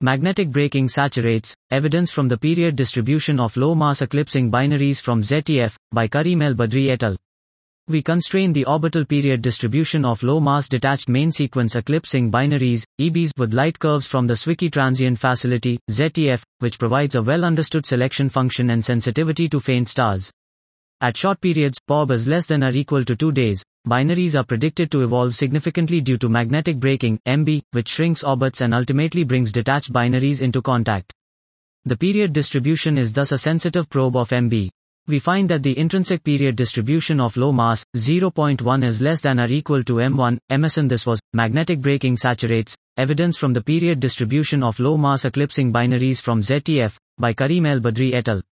Magnetic braking saturates, evidence from the period distribution of low-mass eclipsing binaries from ZTF, by Karim El-Badri et al. We constrain the orbital period distribution of low-mass detached main-sequence eclipsing binaries, EBs, with light curves from the Zwicky Transient Facility, ZTF, which provides a well-understood selection function and sensitivity to faint stars. At short periods, POB is less than or equal to 2 days. Binaries are predicted to evolve significantly due to magnetic braking, MB, which shrinks orbits and ultimately brings detached binaries into contact. The period distribution is thus a sensitive probe of MB. We find that the intrinsic period distribution of low mass, 0.1, is less than or equal to M1, Emerson. This was, magnetic braking saturates, evidence from the period distribution of low mass eclipsing binaries from ZTF, by Karim El-Badri et al.